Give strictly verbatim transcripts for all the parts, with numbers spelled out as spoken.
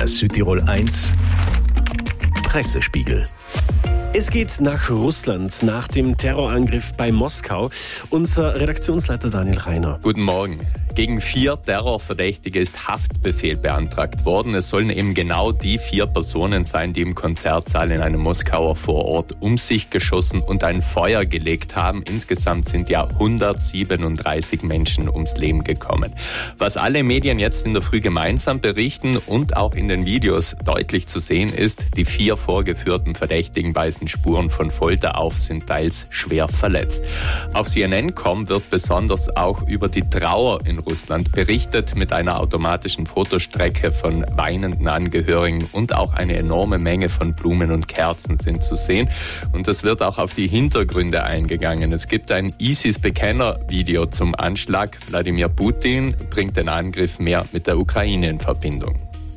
Der Südtirol eins Pressespiegel. Es geht nach Russland, nach dem Terrorangriff bei Moskau. Unser Redaktionsleiter Daniel Reiner. Guten Morgen. Gegen vier Terrorverdächtige ist Haftbefehl beantragt worden. Es sollen eben genau die vier Personen sein, die im Konzertsaal in einem Moskauer Vorort um sich geschossen und ein Feuer gelegt haben. Insgesamt sind ja hundertsiebenunddreißig Menschen ums Leben gekommen. Was alle Medien jetzt in der Früh gemeinsam berichten und auch in den Videos deutlich zu sehen ist, die vier vorgeführten Verdächtigen weisen Spuren von Folter auf, sind teils schwer verletzt. Auf C N N Punkt com wird besonders auch über die Trauer in Russland berichtet. Mit einer automatischen Fotostrecke von weinenden Angehörigen und auch eine enorme Menge von Blumen und Kerzen sind zu sehen. Und es wird auch auf die Hintergründe eingegangen. Es gibt ein ISIS-Bekenner-Video zum Anschlag. Wladimir Putin bringt den Angriff mehr mit der Ukraine in Verbindung.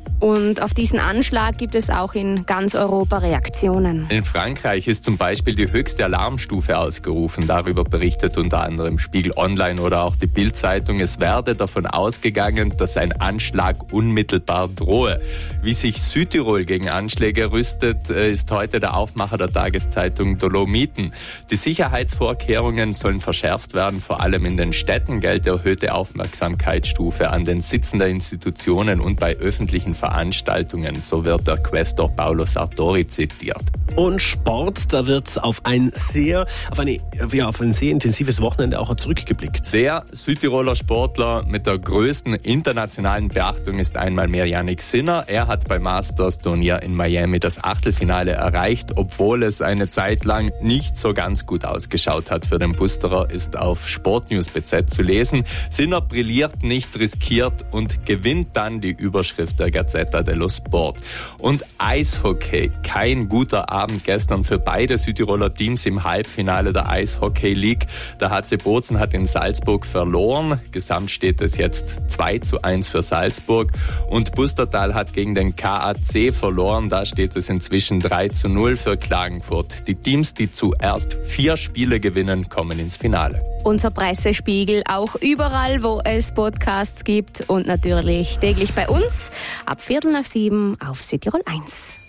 Und auf diesen Anschlag gibt es auch in ganz Europa Reaktionen. In Frankreich ist zum Beispiel die höchste Alarmstufe ausgerufen. Darüber berichtet unter anderem Spiegel Online oder auch die Bild-Zeitung. Es werde davon ausgegangen, dass ein Anschlag unmittelbar drohe. Wie sich Südtirol gegen Anschläge rüstet, ist heute der Aufmacher der Tageszeitung Dolomiten. Die Sicherheitsvorkehrungen sollen verschärft werden. Vor allem in den Städten gilt erhöhte Aufmerksamkeitsstufe an den Sitzen der Institutionen und bei öffentlichen Veranstaltungen. Veranstaltungen, so wird der Quästor Paolo Sartori zitiert. Und Sport, da wird auf ein sehr, auf eine, ja, auf ein sehr intensives Wochenende auch zurückgeblickt. Der Südtiroler Sportler mit der größten internationalen Beachtung ist einmal mehr Yannick Sinner. Er hat beim Masters-Turnier in Miami das Achtelfinale erreicht, obwohl es eine Zeit lang nicht so ganz gut ausgeschaut hat für den Busterer, ist auf Sportnews B Z zu lesen. Sinner brilliert nicht, riskiert und gewinnt dann, die Überschrift der Gazzetta dello Sport. Und Eishockey, kein guter Abend gestern für beide Südtiroler Teams im Halbfinale der Eishockey League. Der H C Bozen hat in Salzburg verloren. Gesamt steht es jetzt zwei zu eins für Salzburg. Und Pustertal hat gegen den K A C verloren. Da steht es inzwischen drei zu null für Klagenfurt. Die Teams, die zuerst vier Spiele gewinnen, kommen ins Finale. Unser Pressespiegel auch überall, wo es Podcasts gibt und natürlich täglich bei uns ab Viertel nach sieben auf Südtirol eins.